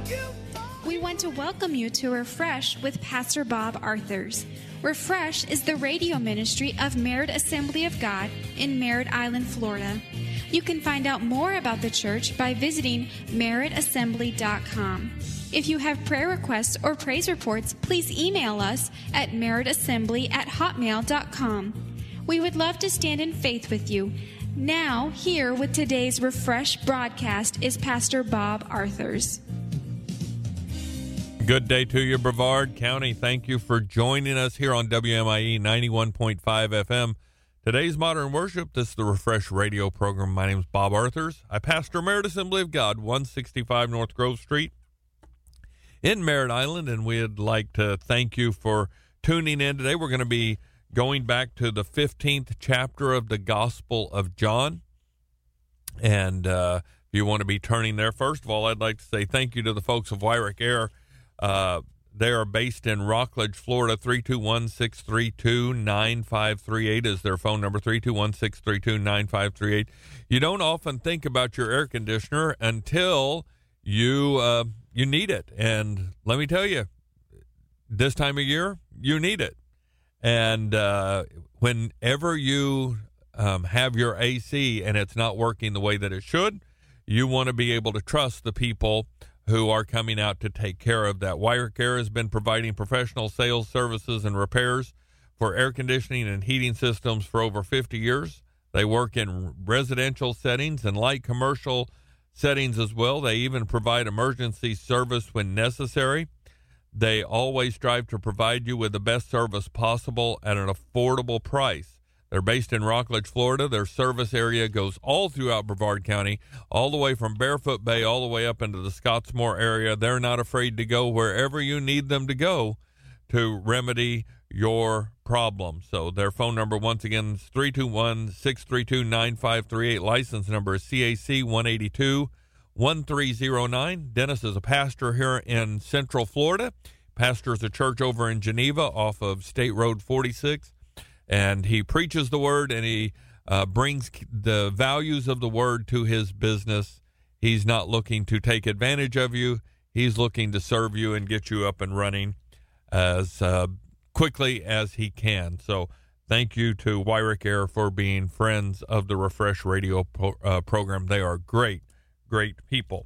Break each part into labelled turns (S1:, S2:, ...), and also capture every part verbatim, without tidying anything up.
S1: We want to welcome you to Refresh with Pastor Bob Arthurs. Refresh is the radio ministry of Merritt Assembly of God in Merritt Island, Florida. You can find out more about the church by visiting merritt assembly dot com. If you have prayer requests or praise reports, please email us at merrittassembly at hotmail dot com. We would love to stand in faith with you. Now, here with today's Refresh broadcast is Pastor Bob Arthurs.
S2: Good day to you, Brevard County. Thank you for joining us here on W M I E ninety-one point five F M. Today's Modern Worship, this is the Refresh radio program. My name is Bob Arthurs. I pastor Merritt Assembly of God, one sixty-five North Grove Street in Merritt Island, and we'd like to thank you for tuning in today. We're going to be going back to the fifteenth chapter of the Gospel of John, and uh, if you want to be turning there, first of all, I'd like to say thank you to the folks of Wyrick Air. Uh, they are based in Rockledge, Florida. Three two one, six three two, nine five three eight is their phone number, three two one, six three two, nine five three eight. You don't often think about your air conditioner until you uh, you need it. And let me tell you, this time of year, you need it. And uh, whenever you um, have your A C and it's not working the way that it should, you want to be able to trust the people who are coming out to take care of that. Wyrick Air has been providing professional sales services and repairs for air conditioning and heating systems for over fifty years. They work in residential settings and light commercial settings as well. They even provide emergency service when necessary. They always strive to provide you with the best service possible at an affordable price. They're based in Rockledge, Florida. Their service area goes all throughout Brevard County, all the way from Barefoot Bay all the way up into the Scottsmore area. They're not afraid to go wherever you need them to go to remedy your problem. So their phone number, once again, is three two one, six three two, nine five three eight. License number is C A C one eighty-two, one three zero nine. Dennis is a pastor here in Central Florida. Pastors a church over in Geneva off of State Road forty-six. And he preaches the word, and he uh, brings the values of the word to his business. He's not looking to take advantage of you. He's looking to serve you and get you up and running as uh, quickly as he can. So thank you to Wyrick Air for being friends of the Refresh radio pro- uh, program. They are great, great people.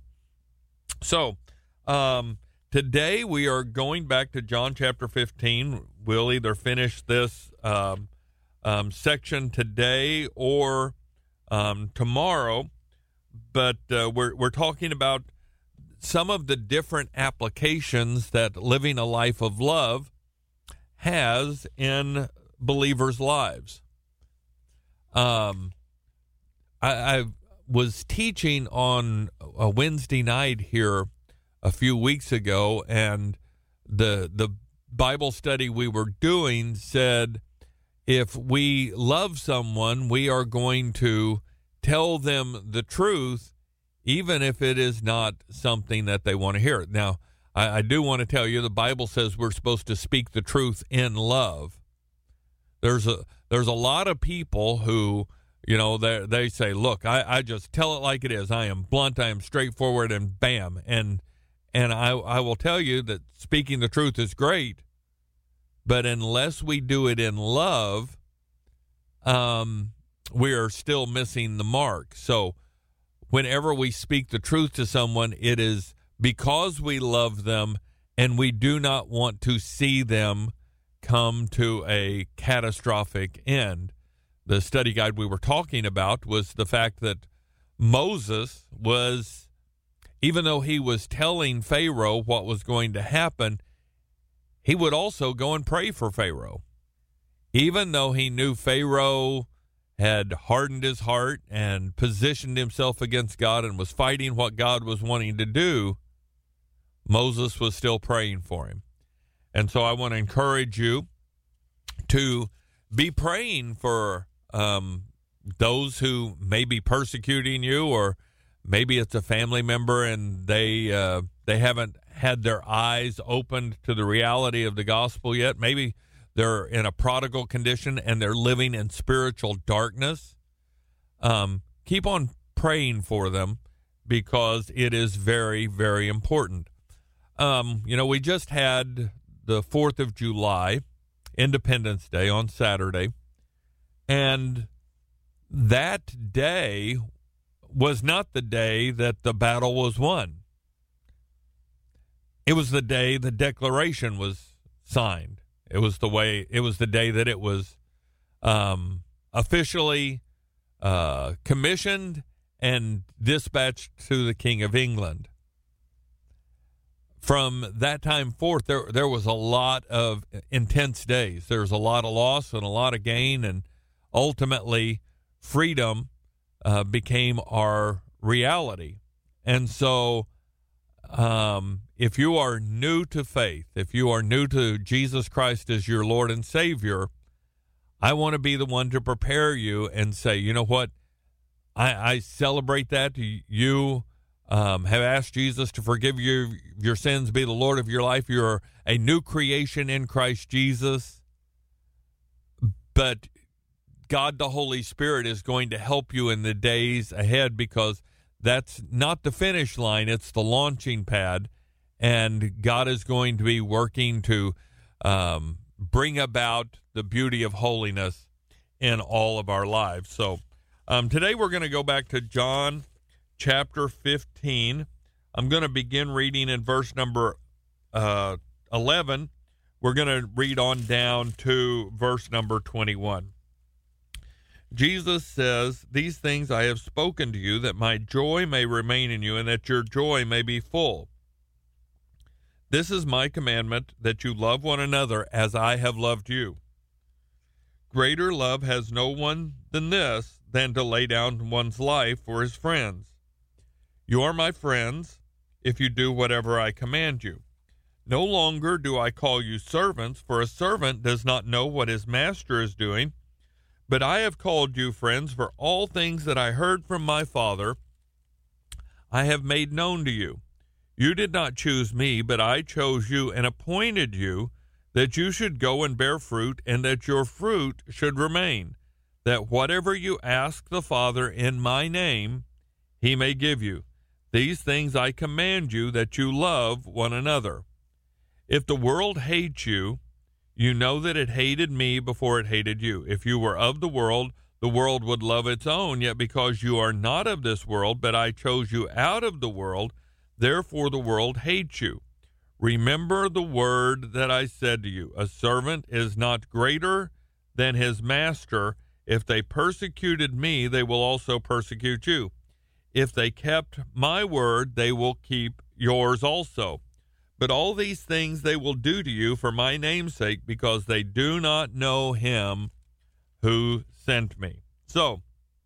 S2: So um, today we are going back to John chapter fifteen. We'll either finish this um, um, section today or um, tomorrow, but uh, we're we're talking about some of the different applications that living a life of love has in believers' lives. Um, I, I was teaching on a Wednesday night here a few weeks ago, and the the Bible study we were doing said if we love someone, we are going to tell them the truth, even if it is not something that they want to hear. Now, I, I do want to tell you the Bible says we're supposed to speak the truth in love. There's a there's a lot of people who, you know, they they say, look, I, I just tell it like it is. I am blunt, I am straightforward, and bam. And and I, I will tell you that speaking the truth is great, but unless we do it in love, um, we are still missing the mark. So whenever we speak the truth to someone, it is because we love them and we do not want to see them come to a catastrophic end. The study guide we were talking about was the fact that Moses was, even though he was telling Pharaoh what was going to happen, he would also go and pray for Pharaoh. Even though he knew Pharaoh had hardened his heart and positioned himself against God and was fighting what God was wanting to do, Moses was still praying for him. And so I want to encourage you to be praying for um, those who may be persecuting you, or maybe it's a family member and they uh, they haven't had their eyes opened to the reality of the gospel yet. Maybe they're in a prodigal condition and they're living in spiritual darkness. Um, keep on praying for them because it is very, very important. um, you know, we just had the fourth of July, Independence Day on Saturday, and that day was not the day that the battle was won. It was the day the Declaration was signed. It was the way. It was the day that it was um, officially uh, commissioned and dispatched to the King of England. From that time forth, there there was a lot of intense days. There was a lot of loss and a lot of gain, and ultimately, freedom uh, became our reality. And so, um, if you are new to faith, if you are new to Jesus Christ as your Lord and Savior, I want to be the one to prepare you and say, you know what, I, I celebrate that. You um, have asked Jesus to forgive you your sins, be the Lord of your life. You're a new creation in Christ Jesus. But God the Holy Spirit is going to help you in the days ahead, because that's not the finish line, it's the launching pad. And God is going to be working to um, bring about the beauty of holiness in all of our lives. So um, today we're going to go back to John chapter fifteen. I'm going to begin reading in verse number uh, eleven. We're going to read on down to verse number twenty-one. Jesus says, "These things I have spoken to you, that my joy may remain in you, and that your joy may be full. This is my commandment, that you love one another as I have loved you. Greater love has no one than this, than to lay down one's life for his friends. You are my friends if you do whatever I command you. No longer do I call you servants, for a servant does not know what his master is doing. But I have called you friends, for all things that I heard from my Father I have made known to you. You did not choose me, but I chose you and appointed you that you should go and bear fruit, and that your fruit should remain, that whatever you ask the Father in my name, he may give you. These things I command you, that you love one another. If the world hates you, you know that it hated me before it hated you. If you were of the world, the world would love its own, yet because you are not of this world, but I chose you out of the world, therefore the world hates you. Remember the word that I said to you, a servant is not greater than his master. If they persecuted me, they will also persecute you. If they kept my word, they will keep yours also. But all these things they will do to you for my name's sake, because they do not know him who sent me." So,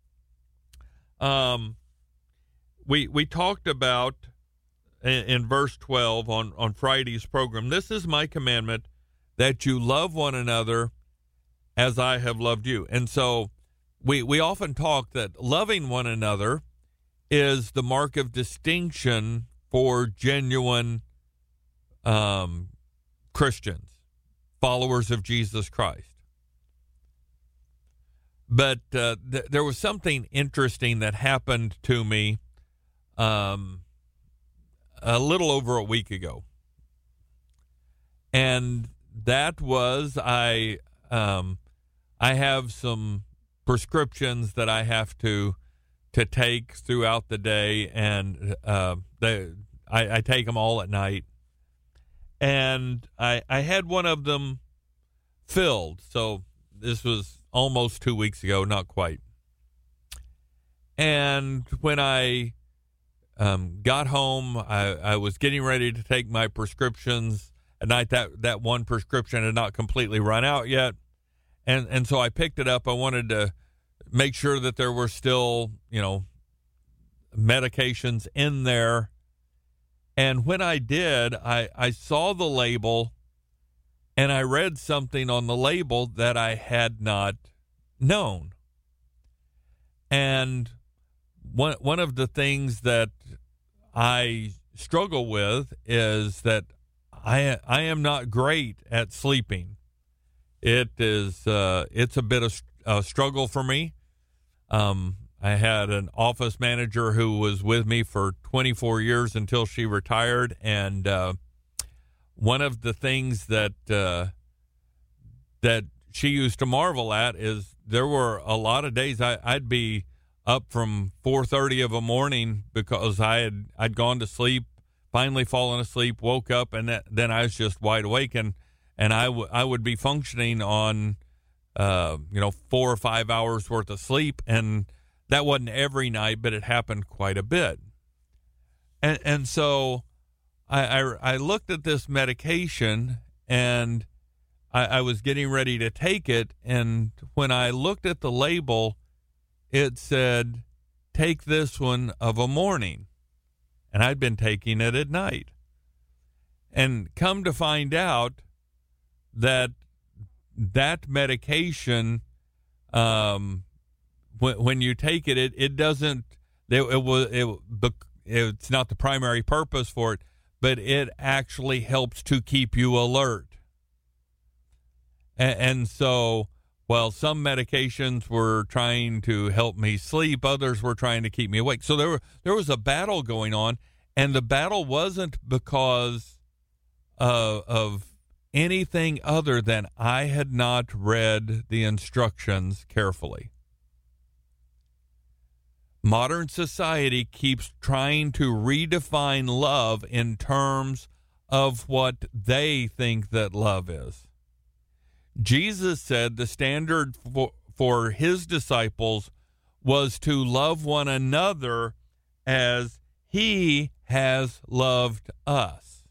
S2: um, we we talked about in, in verse twelve on, on Friday's program, "This is my commandment, that you love one another as I have loved you." And so we, we often talk that loving one another is the mark of distinction for genuine um, Christians, followers of Jesus Christ. But uh, th- there was something interesting that happened to me um, a little over a week ago. And that was I um, I have some prescriptions that I have to to take throughout the day, and uh, they, I, I take them all at night. And I I had one of them filled, so this was almost two weeks ago, not quite. And when I um, got home, I, I was getting ready to take my prescriptions at night. That that one prescription had not completely run out yet, and and so I picked it up. I wanted to make sure that there were still, you know, medications in there. And when I did, I, I saw the label, and I read something on the label that I had not known. And one one of the things that I struggle with is that I I am not great at sleeping. It is uh, it's a bit of a struggle for me. Um, I had an office manager who was with me for twenty-four years until she retired, and uh, one of the things that uh, that she used to marvel at is there were a lot of days I, I'd be up from four thirty of a morning because I had I'd gone to sleep, finally fallen asleep, woke up, and that, then I was just wide awake, and and I, w- I would be functioning on uh, you know four or five hours worth of sleep, and that wasn't every night, but it happened quite a bit, and and so I I, I looked at this medication, and I, I was getting ready to take it, and when I looked at the label, it said, "Take this one of a morning." And I'd been taking it at night. And come to find out that that medication, um, when, when you take it, it, it doesn't, it, it was, it, it's not the primary purpose for it, but it actually helps to keep you alert. And, and so, while some medications were trying to help me sleep, others were trying to keep me awake. So there were, there was a battle going on, and the battle wasn't because uh, of anything other than I had not read the instructions carefully. Modern society keeps trying to redefine love in terms of what they think that love is. Jesus said the standard for, for his disciples was to love one another as he has loved us.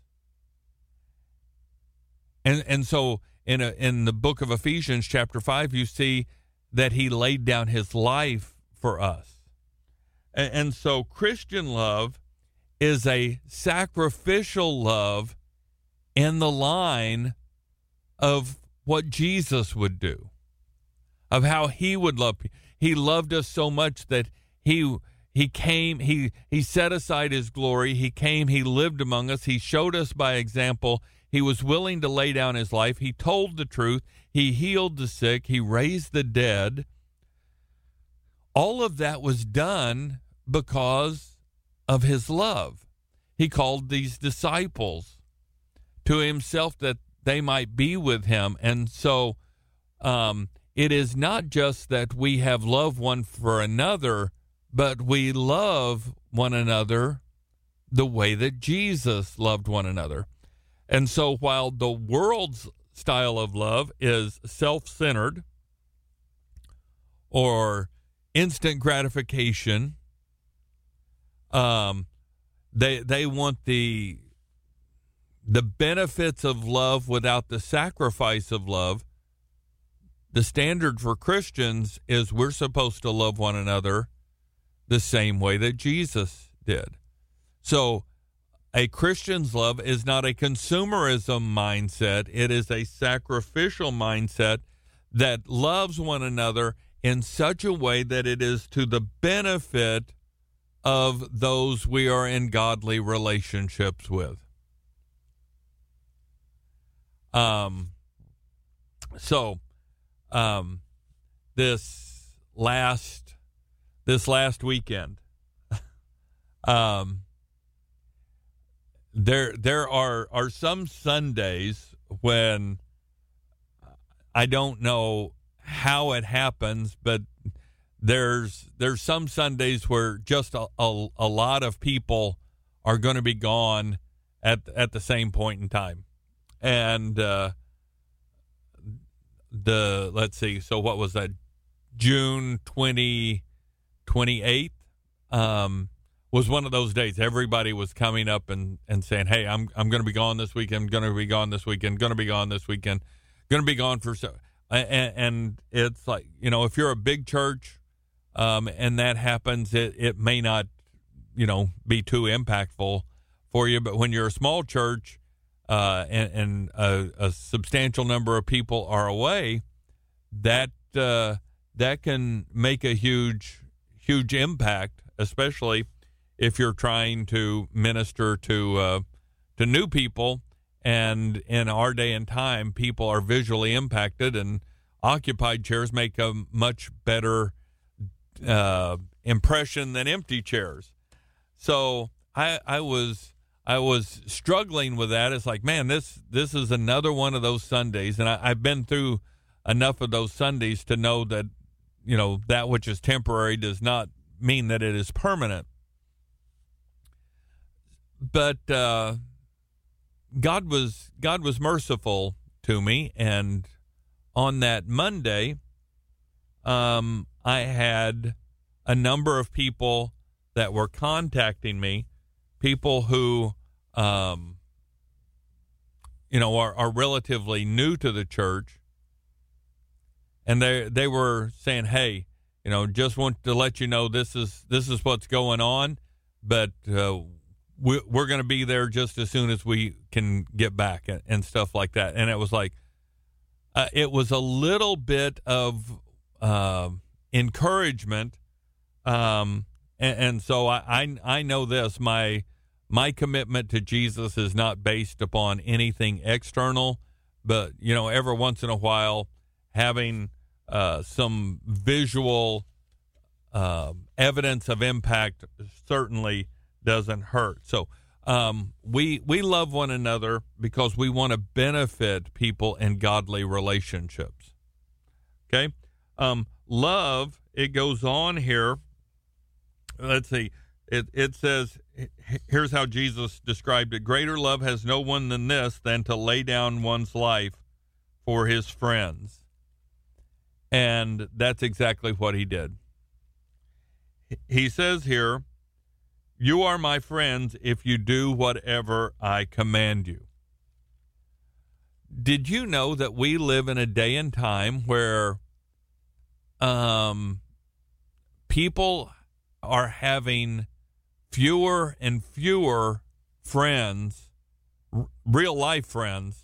S2: And and so in a, in the book of Ephesians chapter five, you see that he laid down his life for us. And, and so Christian love is a sacrificial love in the line of what Jesus would do, of how he would love. He loved us so much that he he came, he he set aside his glory, he came, he lived among us, he showed us by example, he was willing to lay down his life, he told the truth, he healed the sick, he raised the dead. All of that was done because of his love. He called these disciples to himself that they might be with him. And so um, it is not just that we have love one for another, but we love one another the way that Jesus loved one another. And so while the world's style of love is self-centered or instant gratification, um, they they want the the benefits of love without the sacrifice of love. The standard for Christians is we're supposed to love one another the same way that Jesus did. So a Christian's love is not a consumerism mindset. It is a sacrificial mindset that loves one another in such a way that it is to the benefit of those we are in godly relationships with. Um, so, um, this last, this last weekend, um, there, there are, are some Sundays when I don't know how it happens, but there's, there's some Sundays where just a, a, a lot of people are going to be gone at, at the same point in time. And uh, the let's see, so what was that? June twentieth, twenty-eighth um, was one of those days. Everybody was coming up and, and saying, "Hey, I'm I'm going to be gone this weekend. Going to be gone this weekend. Going to be gone this weekend. Going to be gone for so." And, and it's like, you know, if you're a big church, um, and that happens, it it may not, you know, be too impactful for you. But when you're a small church, Uh, and, and a, a substantial number of people are away, that uh, that can make a huge, huge impact, especially if you're trying to minister to uh, to new people. And in our day and time, people are visually impacted, and occupied chairs make a much better uh, impression than empty chairs. So I, I was I was struggling with that. It's like, man, this this is another one of those Sundays, and I, I've been through enough of those Sundays to know that, you know, that which is temporary does not mean that it is permanent. But uh, God was God was merciful to me, and on that Monday, um, I had a number of people that were contacting me, people who, um, you know, are, are relatively new to the church, and they they were saying, "Hey, you know, just want to let you know this is this is what's going on, but uh, we, we're going to be there just as soon as we can get back," and, and stuff like that. And it was like, uh, it was a little bit of uh, encouragement. Um, and, and so I, I, I know this, my, my commitment to Jesus is not based upon anything external, but, you know, every once in a while having, uh, some visual, uh, evidence of impact certainly doesn't hurt. So, um, we, we love one another because we want to benefit people in godly relationships. Okay. Um, love, it goes on here. Let's see. It it says, here's how Jesus described it. Greater love has no one than this, than to lay down one's life for his friends. And that's exactly what he did. He says here, you are my friends if you do whatever I command you. Did you know that we live in a day and time where um, people are having fewer and fewer friends, r- real life friends,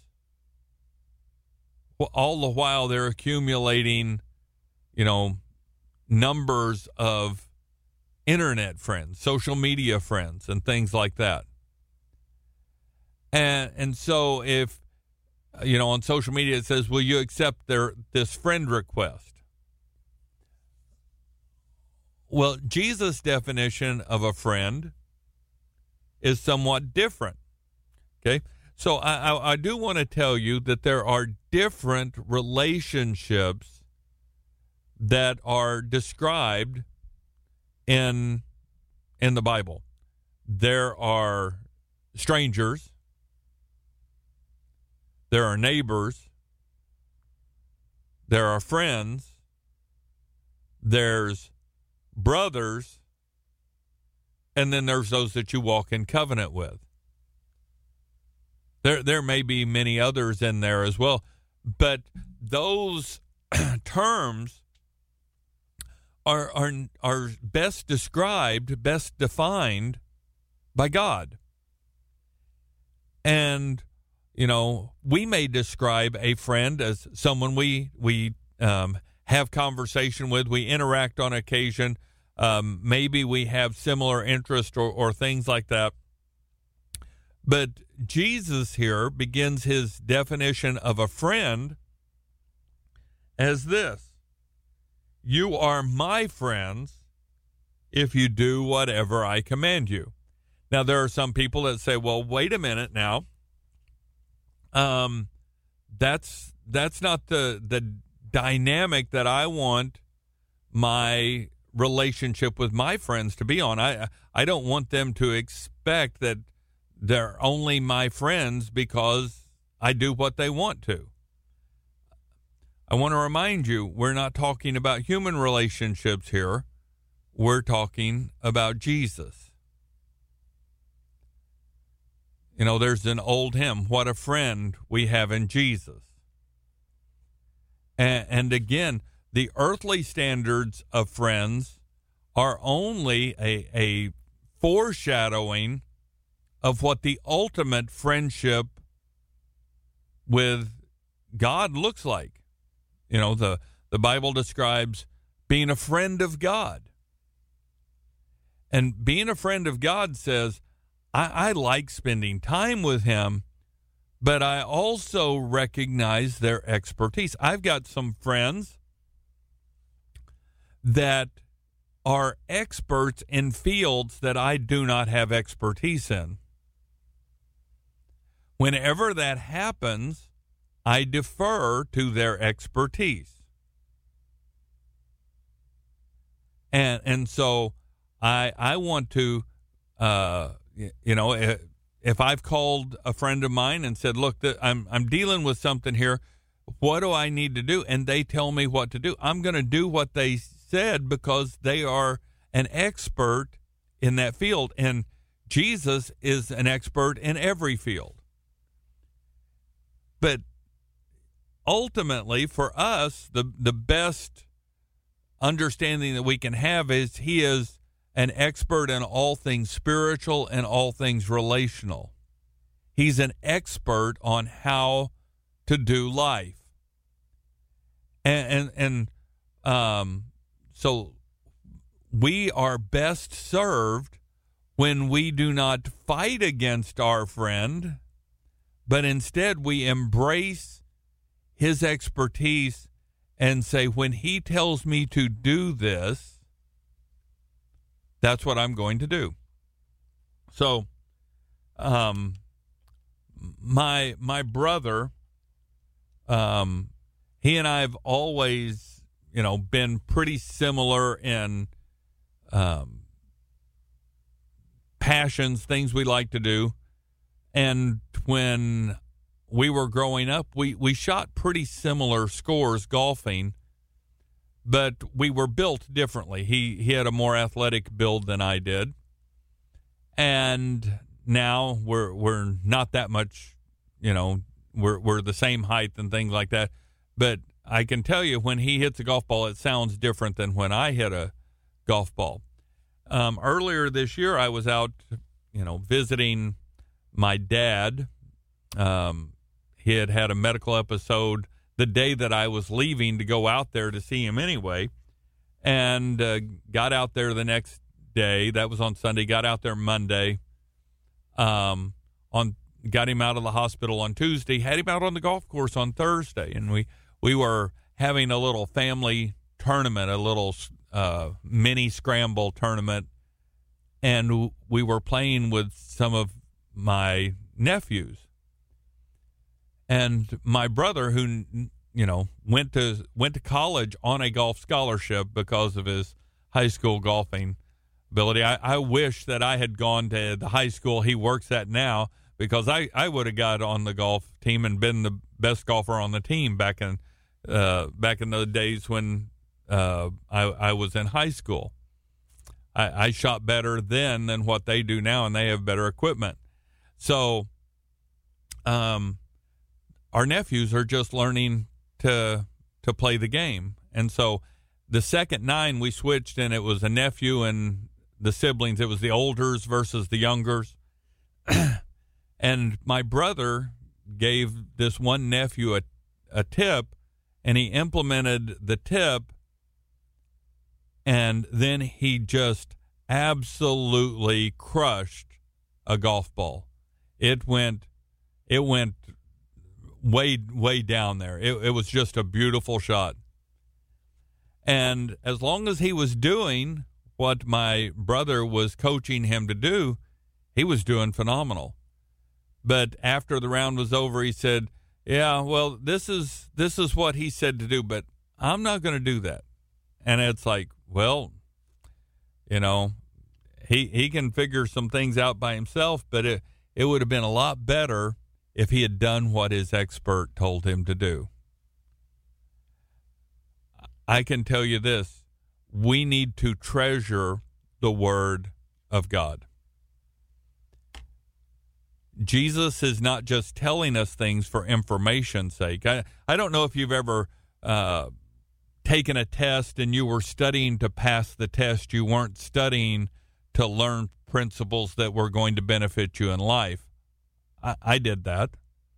S2: all the while they're accumulating, you know, numbers of internet friends, social media friends, and things like that. And and so if, you know, on social media it says, will you accept their this friend request? Well, Jesus' definition of a friend is somewhat different. Okay, so I, I, I do want to tell you that there are different relationships that are described in in the Bible. There are strangers, there are neighbors, there are friends, there's brothers, and then there's those that you walk in covenant with. There there may be many others in there as well, but those terms are are are best described, best defined by God. And, you know, we may describe a friend as someone we we um, have conversation with, we interact on occasion. Um, maybe we have similar interest or, or things like that. But Jesus here begins his definition of a friend as this: you are my friends if you do whatever I command you. Now, there are some people that say, well, wait a minute now. Um, that's that's not the the dynamic that I want my relationship with my friends to be on. I I don't want them to expect that they're only my friends because I do what they want to. I want to remind you, we're not talking about human relationships here. We're talking about Jesus. You know, there's an old hymn, what a friend we have in Jesus. And, and again, the earthly standards of friends are only a, a foreshadowing of what the ultimate friendship with God looks like. You know, the, the Bible describes being a friend of God. And being a friend of God says, I, I like spending time with him, but I also recognize their expertise. I've got some friends that are experts in fields that I do not have expertise in. Whenever that happens, I defer to their expertise. And and so I I want to, uh, you know, if I've called a friend of mine and said, look, I'm I'm dealing with something here, what do I need to do? And they tell me what to do. I'm going to do what they said because they are an expert in that field. And Jesus is an expert in every field. But ultimately, for us, the, the best understanding that we can have is he is an expert in all things spiritual and all things relational. He's an expert on how to do life. And, and, and um, so we are best served when we do not fight against our friend, but instead we embrace his expertise and say, when he tells me to do this, that's what I'm going to do. So, um, my my brother, um, he and I have always, you know, been pretty similar in um, passions, things we like to do. And when we were growing up, we, we shot pretty similar scores golfing, but we were built differently. He he had a more athletic build than I did. And now we're we're not that much, you know, we're we're the same height and things like that. But I can tell you, when he hits a golf ball, it sounds different than when I hit a golf ball. Um, earlier this year, I was out, you know, visiting my dad. Um, he had had a medical episode the day that I was leaving to go out there to see him anyway, and uh, got out there the next day. That was on Sunday. Got out there Monday. Um, on got him out of the hospital on Tuesday. Had him out on the golf course on Thursday, and we we were having a little family tournament, a little uh, mini scramble tournament, and we were playing with some of my nephews. And my brother, who, you know, went to went to college on a golf scholarship because of his high school golfing ability. I, I wish that I had gone to the high school he works at now, because I, I would have got on the golf team and been the best golfer on the team back in uh, back in the days when uh, I, I was in high school. I, I shot better then than what they do now, and they have better equipment. So, um. Our nephews are just learning to to play the game. And so the second nine we switched, and it was a nephew and the siblings. It was the olders versus the youngers. And my brother gave this one nephew a, a tip, and he implemented the tip, and then he just absolutely crushed a golf ball. It went, it went way, way down there. It, it was just a beautiful shot. And as long as he was doing what my brother was coaching him to do, he was doing phenomenal. But after the round was over, he said, yeah, well, this is this is what he said to do, but I'm not going to do that. And it's like, well, you know, he he can figure some things out by himself, but it, it would have been a lot better if he had done what his expert told him to do. I can tell you this, we need to treasure the Word of God. Jesus is not just telling us things for information's sake. I, I don't know if you've ever uh, taken a test and you were studying to pass the test. You weren't studying to learn principles that were going to benefit you in life. I, I did that.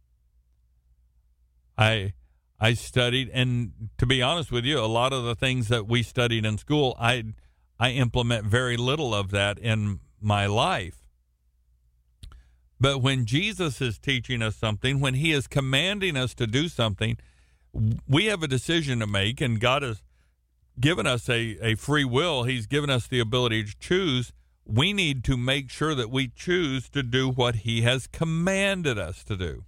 S2: I I studied, and to be honest with you, a lot of the things that we studied in school, I I implement very little of that in my life. But when Jesus is teaching us something, when he is commanding us to do something, we have a decision to make, and God has given us a, a free will. He's given us the ability to choose we need to make sure that we choose to do what he has commanded us to do.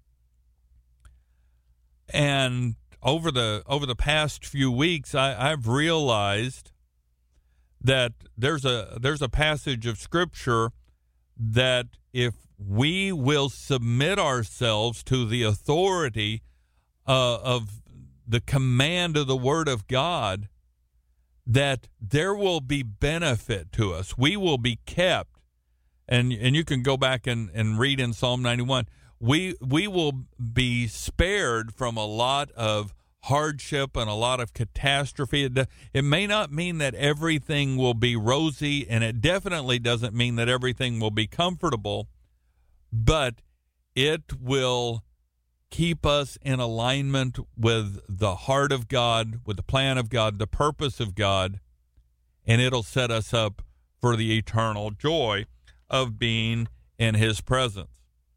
S2: And over the over the past few weeks, I, I've realized that there's a there's a passage of Scripture that if we will submit ourselves to the authority uh, of the command of the Word of God, that there will be benefit to us. We will be kept. And and you can go back and, and read in Psalm ninety-one. We we will be spared from a lot of hardship and a lot of catastrophe. It, it may not mean that everything will be rosy, and it definitely doesn't mean that everything will be comfortable, but it will keep us in alignment with the heart of God, with the plan of God, the purpose of God, and it'll set us up for the eternal joy of being in his presence.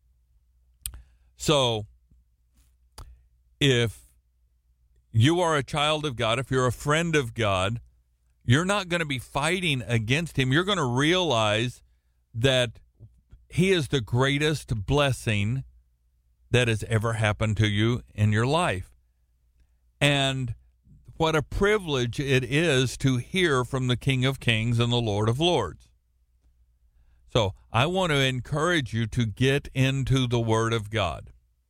S2: So, if you are a child of God, if you're a friend of God, you're not going to be fighting against him. You're going to realize that he is the greatest blessing that has ever happened to you in your life. And what a privilege it is to hear from the King of Kings and the Lord of Lords. So I want to encourage you to get into the Word of God.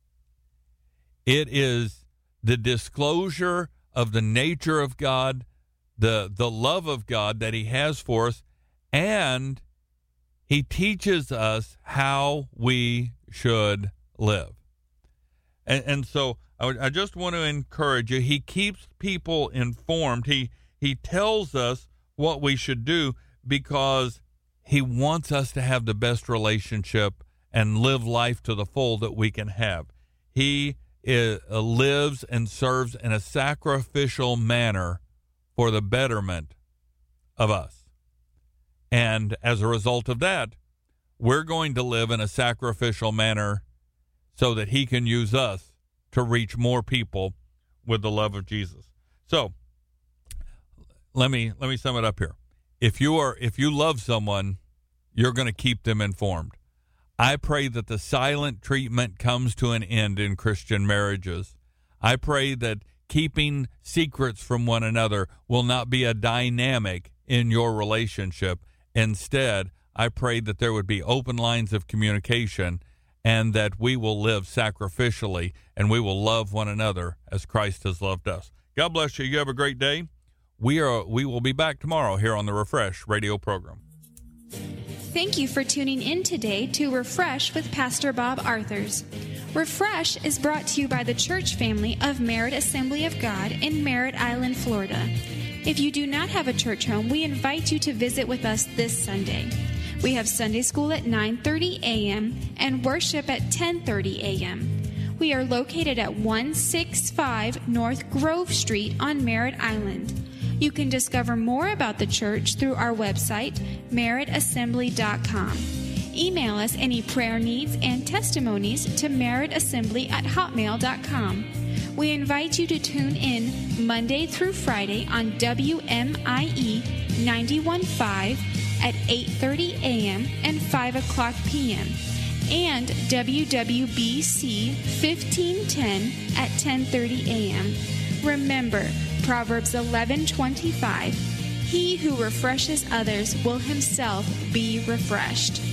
S2: It is the disclosure of the nature of God, the, the love of God that he has for us, and he teaches us how we should live. And, and so I, I just want to encourage you. He keeps people informed. He, he tells us what we should do because he wants us to have the best relationship and live life to the full that we can have. He is, uh, lives and serves in a sacrificial manner for the betterment of us. And as a result of that, we're going to live in a sacrificial manner so that he can use us to reach more people with the love of Jesus. So let me let me sum it up here. If you are if you love someone, you're going to keep them informed. I pray that the silent treatment comes to an end in Christian marriages. I pray that keeping secrets from one another will not be a dynamic in your relationship. Instead, I pray that there would be open lines of communication and that we will live sacrificially and we will love one another as Christ has loved us. God bless you. You have a great day. We are we will be back tomorrow here on the Refresh radio program.
S1: Thank you for tuning in today to Refresh with Pastor Bob Arthurs. Refresh is brought to you by the church family of Merritt Assembly of God in Merritt Island, Florida. If you do not have a church home, we invite you to visit with us this Sunday. We have Sunday school at nine thirty a.m. and worship at ten thirty a.m. We are located at one sixty-five North Grove Street on Merritt Island. You can discover more about the church through our website, merritt assembly dot com. Email us any prayer needs and testimonies to merrittassembly at hotmail dot com. We invite you to tune in Monday through Friday on W M I E ninety-one point five at eight thirty a.m. and five o'clock p.m. and W W B C fifteen ten at ten thirty a.m. Remember, Proverbs eleven twenty-five, he who refreshes others will himself be refreshed.